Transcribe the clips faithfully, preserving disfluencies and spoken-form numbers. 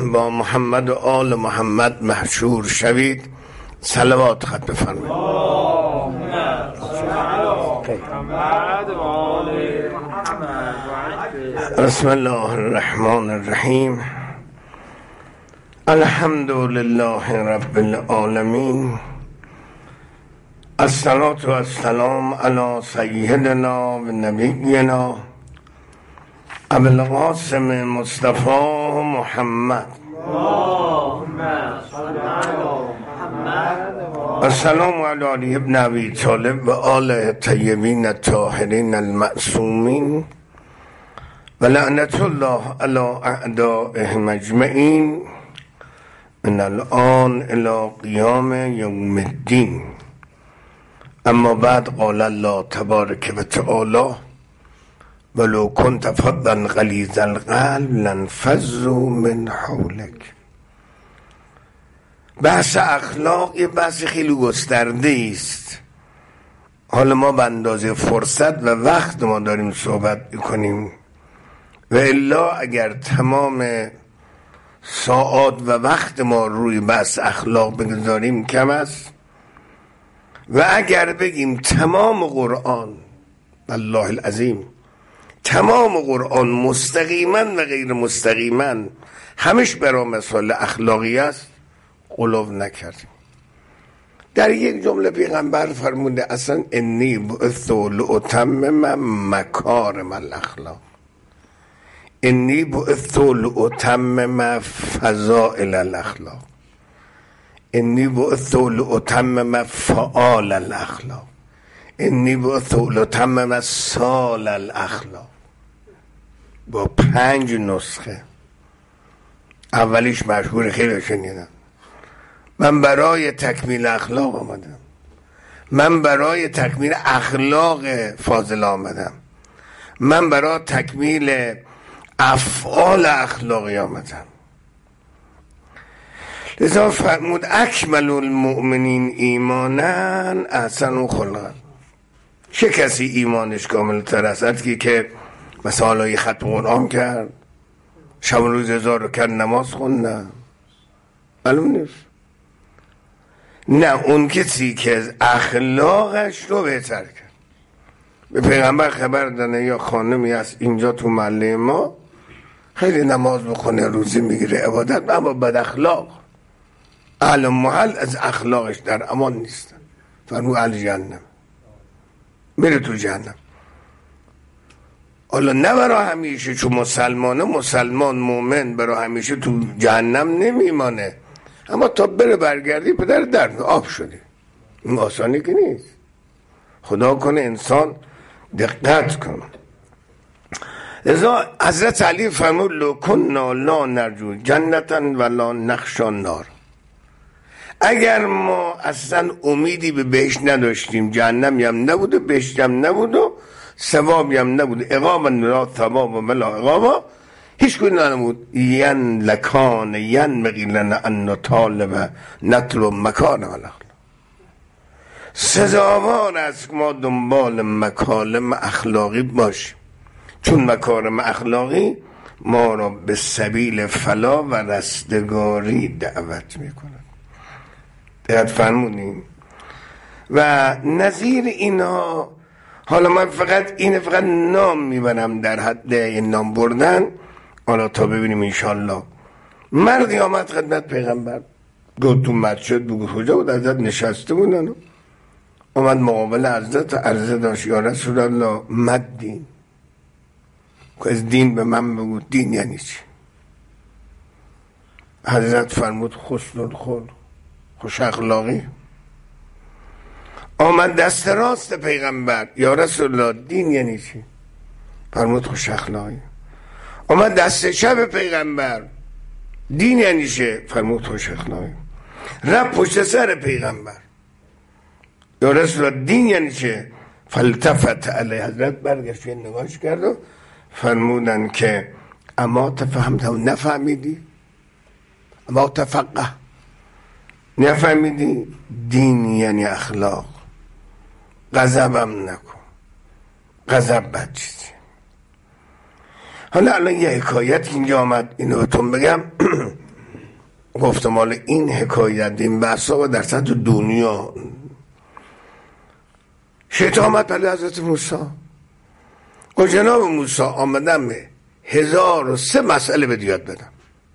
با محمد و آل محمد محشور شوید. صلوات خط بفرمایید. بسم الله الرحمن الرحیم. الحمد لله رب العالمین. الصلاة و السلام علی سیدنا و نبینا ابو القاسم مصطفی محمد. السلام علی علی ابن ابی طالب و آل طیبین الطاهرین المعصومین و لعنت الله علی اعدائهم اجمعین من الان الی قیام یوم الدین. اما بعد قال الله تبارک و تعالی ولو كنت فظا غلیظ القلب لانفضوا من حولک. بحث اخلاق یه بحث خیلی گسترده است. حالا ما به اندازه فرصت و وقت ما داریم صحبت میکنیم و الا اگر تمام ساعات و وقت ما روی بحث اخلاق بگذاریم کم است و اگر بگیم تمام قرآن، والله العظیم تمام قرآن مستقیما و غیر مستقیما همش برای مسائل اخلاقی است غلو نکردیم. در یک جمله پیغمبر فرموده اصلا انی بعثت لاتمم مکارم الاخلاق، انی بعثت لاتمم فضائل الاخلاق، انی بعثت لاتمم فعال الاخلاق، انی بعثت لاتمم سال الاخلاق. با پنج نسخه. اولیش مشهور، خیلی شنیدم. من برای تکمیل اخلاق آمدم، من برای تکمیل اخلاق فاضل آمدم، من برای تکمیل افعال اخلاقی آمدم. لذا فرمود اکمل المؤمنین ایمانن احسن خلقا. چه کسی ایمانش کامل تر است که که مثلا یه ختم قرآن کرد، شب روز هزار رکعت نماز خوندن؟ معلوم نیست. نه، اون کسی که اخلاقش رو بهتر کرد. به پیغمبر خبر دادن یا خانمی هست اینجا تو محله ما خیلی نماز بخونه، روزی میگیره، عبادت، اما بد اخلاق، اهل محل از اخلاقش در امان نیستن. فرمود اهل جهنم، میره تو جهنم. حالا نه برای همیشه، چون مسلمانه مسلمان مومن برای همیشه تو جهنم نمیمانه، اما تا بره برگردی پدر درد آب شدی. این آسانی که نیست. خدا کنه انسان دقت کنه. لذا حضرت علی فرمود لو کنا لا نرجو جنتا ولا نخشی نار. اگر ما اصلا امیدی به بهشت نداشتیم، جهنمی هم نبود و بهشتی هم نبود و ثوابی هم نبود، عقابا لا ثواب ولا عقابا، هیچ کنی نبود، ین لکان ین مقیلن ان نطالب نطلب مکان الاخلاق. سزاوار است ما دنبال مکالم اخلاقی باشیم، چون مکارم اخلاقی ما را به سبیل فلاح و رستگاری دعوت میکنه. دقت فرمودیم. و نظیر اینا، حالا من فقط این فقط نام میبرم در حد این نام بردن، حالا تا ببینیم انشالله. مردی آمد خدمت پیغمبر، گفت تو مسجد بگو کجا بود، حضرت نشسته بودن، آمد مقابل حضرت، عرضه داشت یا رسول الله مد دین، که از دین به من بگو دین یعنی چی؟ حضرت فرمود حسن الخلق، خوش اخلاقی. آمد دست راست پیغمبر، یا رسول الله دین یعنی چی؟ فرمود خوش اخلاقی. آمد دست چپ پیغمبر، دین یعنی چه؟ فرمود خوش اخلاقی. رفت پشت سر پیغمبر، یا رسول الله دین یعنی چه؟ فالتفت علیه. حضرت برگشت نگاهش کرد و فرمودن که اما تفهمت، نفهمیدی؟ اما تفقه، نفهمیدی؟ دین یعنی اخلاق. غضبم نکن، غضب بد چیزی. حالا الان یه حکایت اینجا آمد، اینو بهتون بگم. گفتم مال این حکایت این بحثا در سطح دنیا شیطان آمد پلی حضرت موسی گفت جناب موسی آمدم هزار و سه مسئله به دیاد بدم.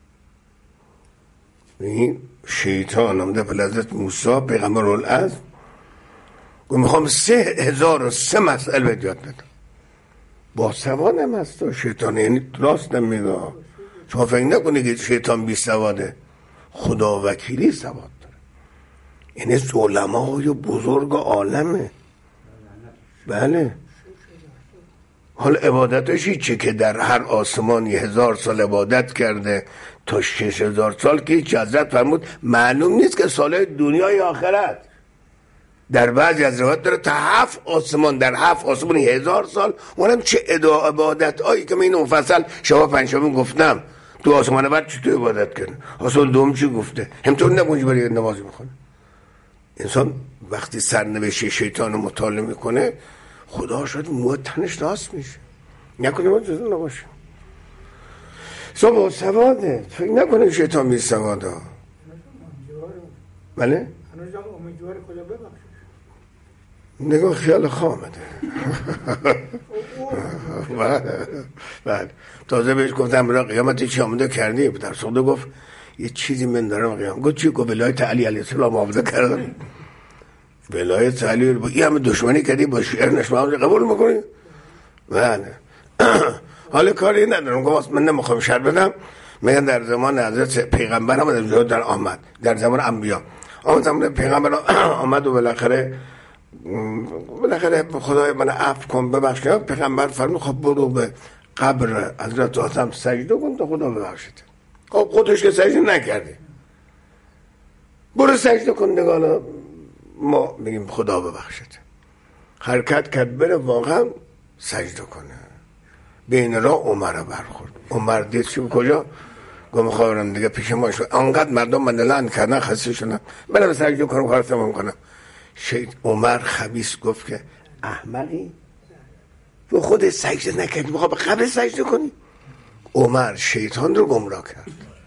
این شیطان آمده پلی حضرت موسی پیغمبر العزم گفت میخوام سه هزار و سه مسئله به دیاد بدم. با سوادم هست شیطان، یعنی راست نمیگه. شما فکر نکنید که شیطان بی سواده، خدا وکیلی سواد داره. یعنی علمای بزرگ عالمه. بله. حالا عبادتش چه که در هر آسمانی هزار سال عبادت کرده تا شش هزار سال که هیچ حضرت فرمود معلوم نیست که سالهای دنیای آخرت. در بعضی از روایات داره تا هفت آسمان، در هفت آسمان هزار سال. اونم چه ادعا عبادت هایی که من این مفصل شما پنجشنبه گفتم. تو آسمان بعد چطور عبادت کنه؟ آسمان دوم چی گفته؟ همطور نبونی برای نماز میخونه. انسان وقتی سرنوشت شیطان رو مطالعه میکنه خدا شاید موت تنش راست میشه. نکنه ما جزو نباشه. صبح سواده. فکر نکنه شیطان بی سواده. بله؟ نگاه خیال خامده. بله. تازه بهش گفتم برای قیامت چی آمده کردی؟ در صده گفت یه چیزی من دارم قیام. گفت چی؟ گفت ولایت علی علیه السلام آمده کردم. ولایت علی این همه دشمنی کردی با شیعه نشما قبول میکنی؟ بله. حالا کاری ندارم. گفت من نمیخوام شر بدم. میگن در زمان حضرت پیغمبر هم در آمد، در زمان انبیا آمد، زمان پیغمبر آمد و بالاخره بالاخره خدای من عفو کن ببخش. پیغمبر فرمود خب برو به قبر حضرت آدم سجده کن تا خدا ببخشید. خب خودش که سجده نکرده برو سجده کن نگاه ما بگیم خدا ببخشید. حرکت کرد بره واقعا سجده کنه. بین را عمر برخورد. عمر دید چی کجا؟ گفت میخوام دیگه پیش ما شد. انقدر مردم من لعن کردن خسته شدن برم سجده کنم کار تمام کنم. شید عمر خبیث گفت که احمقی تو خود سجده نکردی میخوای به قبر سجده کنی؟ عمر شیطان رو گمراه کرد.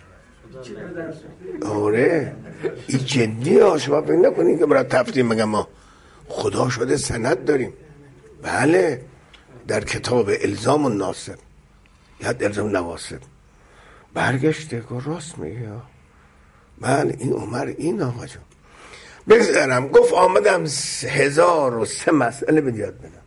آره این جدی ها. شما فکر نکنید که برای تفتیم بگم ما خدا شده سند داریم. بله در کتاب الزام الناصب یاد الزام نواسب برگشته که راست میگه. بله این عمر این آقا جون بگذارم. گفت آمدم هزار و سه مسئله به یاد بدم.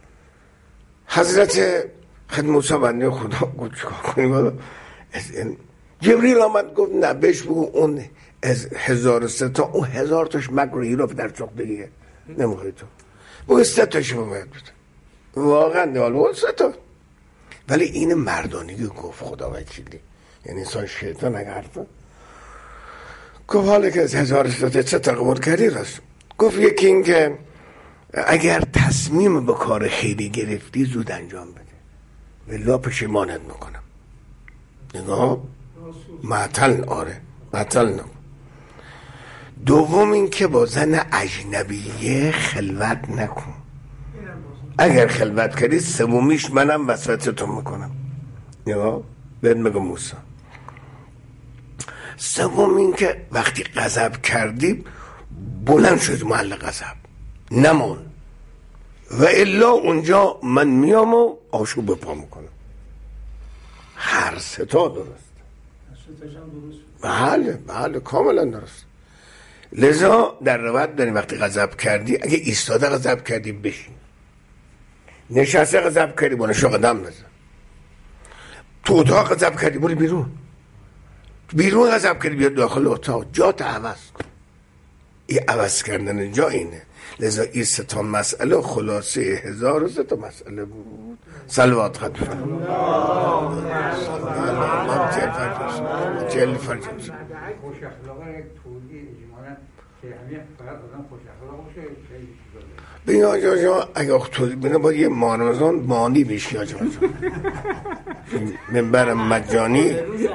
حضرت خد موسی بنده خدا گفت چکار کنیم؟ جبریل آمد گفت نه بهش بگو اون از هزار و سه تا اون هزار تاش مگروهی رو در چقدگیه نمیخوای تو بگو سه تاش رو باید بده. واقعا دیوال سه تا. ولی این مردانگی گفت خدا وکیلی. یعنی انسان شیطان اگر حرفا گفت حالا که از هزار سه تا سه تا قبول کردی راست. گفت یکی این که اگر تصمیم به کار خیلی گرفتی زود انجام بده ولی پشیمانت میکنم. نگاه معطل. آره معطل نم. دوم این که با زن اجنبیه خلوت نکن. اگر خلوت کردی سومیش منم وصیتتون میکنم. نگاه بهت میگم موسی. سوم این که وقتی غضب کردی بلند شد محل غضب نمون و الا اونجا من میام و آشوب پا میکنم. هر سه تا درست. بله بله کاملا درست. لذا در روایت داریم وقتی غضب کردی اگه ایستاده غضب کردی بشین، نشسته غضب کردی با نشو قدم بزن، تو اتاق غضب کردی برو بیرون، بیرون غضب کردی بیاد داخل اتاق، جا تا عوض کن. این عوض کردن جا اینه. لذا این سه تا مسئله خلاصه هزار و سه تا مسئله بود. صلوات خط فرم بین آجا جا اگه اختوری بینه باید یه مانوزان مانی بیشی آجا جا منبر مجانی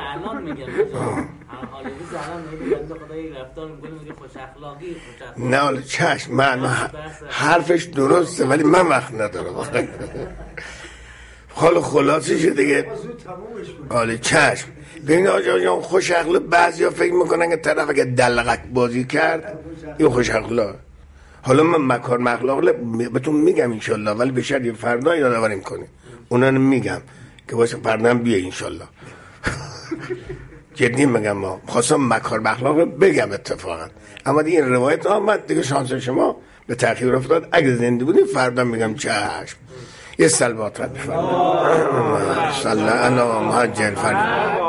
نه چشم من حرفش درسته ولی من وقت ندارم. حالا خلاصش دیگه حالا چشم. ببین آجا جان خوش عقل بعضیا فکر میکنن که طرف اگه دلغک بازی کرد این خوش عقله. حالا من مکار مخلاق بهتون میگم انشالله، ولی به شرط فردا یادآوری کنیم اونا میگم که واسه فردا بیه انشالله. جدی میگم، ما خواستم مکار مخلاق بگم اتفاقا، اما دیگه این روایت آمد دیگه، شانس شما به تأخیر افتاد. اگه زنده بودیم فردا میگم چشم. یه سلوات رد بفرمایید. صلی الله محجل فرد.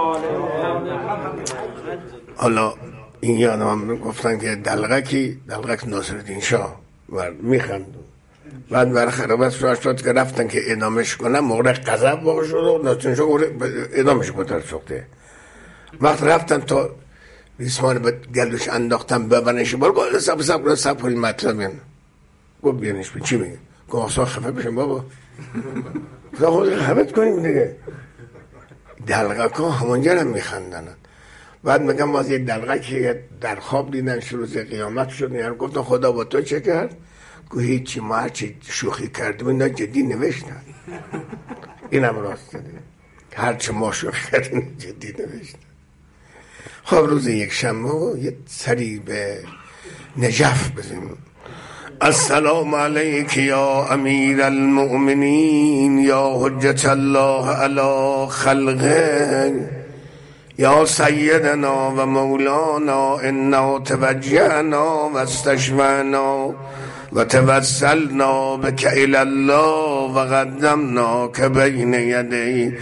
حالا این یادم هم گفتن که دلغکی دلغک ناصرالدین شاه میخند، بعد برای خرابت شد که رفتن که ادامش کنن، موقع غضب واقع شد و ناصرالدین شاه ادامش کنن سخته. وقت رفتن تا ریسمان به گلوش انداختن ببرنش بار، گفت سب سب سب سب کنی مطلب بیان. گفت بیانش بین چی میگه؟ گفت آسان خفه بشن بابا، خدا خود خفت کنیم دیگه. دلغک ها همانجا هم میخندن. بعد میگم باز یک دلغک که در خواب دیدن شروع قیامت شد، یعنی گفتن خدا با تو چه کرد؟ گفت هیچی، ما هرچی شوخی کردیم اینا جدی نوشتن. اینم راست دیگه، هرچی ما شوخی کردیم جدی نوشتن. خب روز یک شنبه یه سری به نجف بزنیم. السلام علیک یا امیر المؤمنین یا حجت الله علی خلقه یا سیدنا و مولانا انا توجهنا و استشفعنا و توسلنا بک الی الله و قدمنا که بین یدی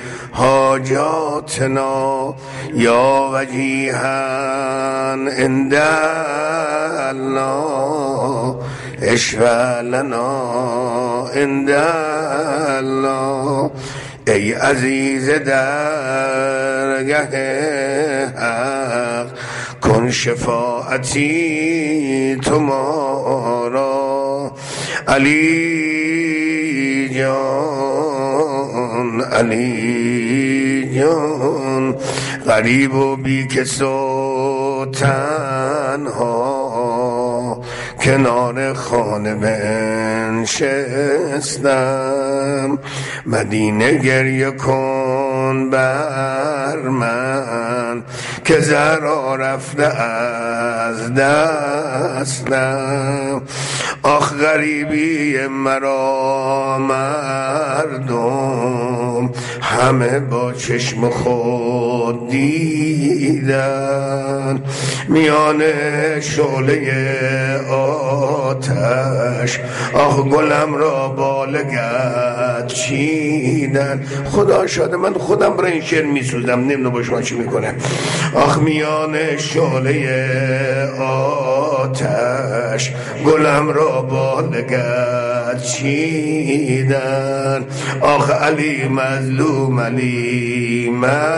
حاجاتنا یا وجیها عند الله اشفع لنا عند الله. ای عزیز درگه حق کن شفاعتی تو ما را. علی جان علی جان غریب و بی کس و تنها کنار خانه بنشستم. مدینه گریه کن بر من که زرا رفته از دستم. آخ غریبی مرا مردم همه با چشم خود دیدن. میان شعله آتش آخ گلم را بالگت چیدن. خدا شاده من خودم را این شعر میسوزم، نمیدونم با شما چی میکنم. آخ میان شعله آتش گلم را بالگت چیدن. آخ علی مظلوم علی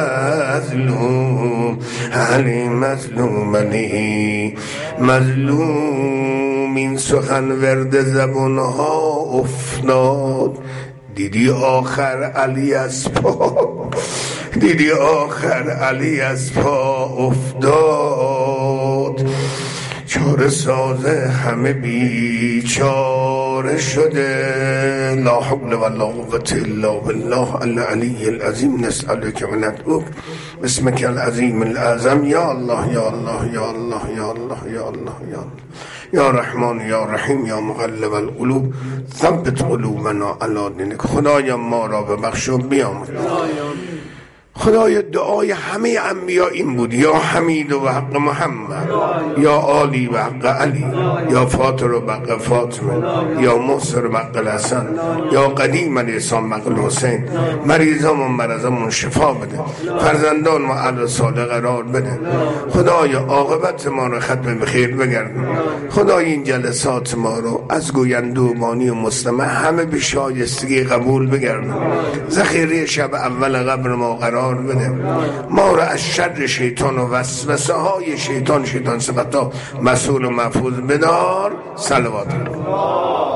مظلوم علی مظلوم علی مظلوم. این سخن ورد زبانها افتاد، دیدی آخر علی از پا، دیدی آخر علی از پا افتاد. چاره سازه همه بیچاره شده. لا حول ولا قوة الا بالله العلی العظیم. نسألک و ندعوک باسمک العظیم الاعظم. یا الله یا الله یا الله یا الله یا الله یا الله یا رحمان یا رحیم یا مقلب القلوب ثبت قلوبنا علی دینک. خدایا ما را ببخش و بیامرز. خدای دعای همه انبیا این بود: یا حمید و حق محمد، یا عالی و حق علی، یا فاطر و حق فاطمه، یا مصر و حق الحسن، یا قدیم الاحسان و حق الحسین. مریضامون مرضامون شفا بده، فرزندان و اهل صالح قرار بده. خدای عاقبت ما رو ختم به خیر بگردون. خدای این جلسات ما رو از گوینده و بانی و مستمع همه به شایستگی قبول بگردون. ذخیره شب اول قبر ما قرار بده. ما را از شر شیطان و وسوسه های شیطان شیطان صفتا مسئول و محفوظ بدار. صلوات الله.